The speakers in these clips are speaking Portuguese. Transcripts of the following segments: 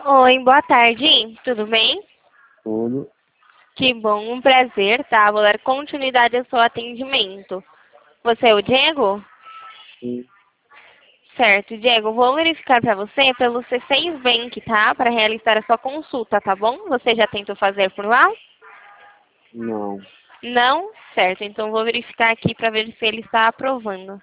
Oi, boa tarde. Tudo bem? Tudo. Que bom, um prazer, tá? Vou dar continuidade ao seu atendimento. Você é o Diego? Sim. Certo, Diego, vou verificar para você pelo C6 Bank, tá? Para realizar a sua consulta, tá bom? Você já tentou fazer por lá? Não. Não? Certo, então vou verificar aqui para ver se ele está aprovando.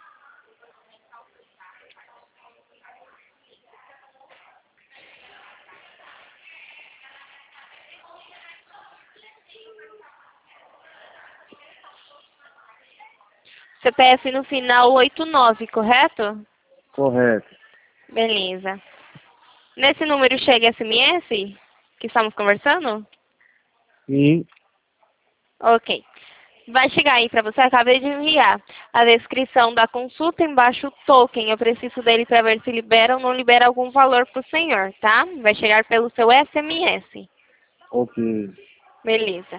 CPF no final 89, correto? Correto. Beleza. Nesse número chega SMS que estamos conversando? Sim. Ok. Vai chegar aí para você, acabei de enviar a descrição da consulta, embaixo o token. Eu preciso dele para ver se libera ou não libera algum valor para o senhor, tá? Vai chegar pelo seu SMS. Ok. Beleza.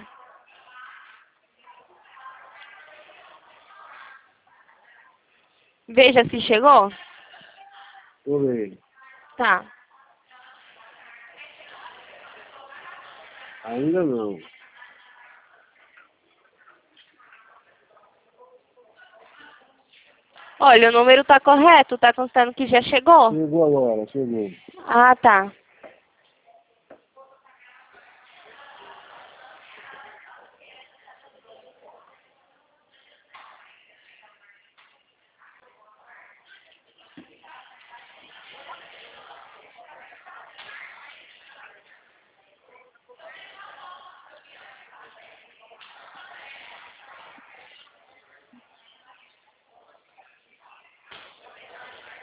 Veja se chegou. Tudo bem. Tá. Ainda não. Olha, o número tá correto, tá constando que já chegou. Chegou agora, chegou. Ah, tá.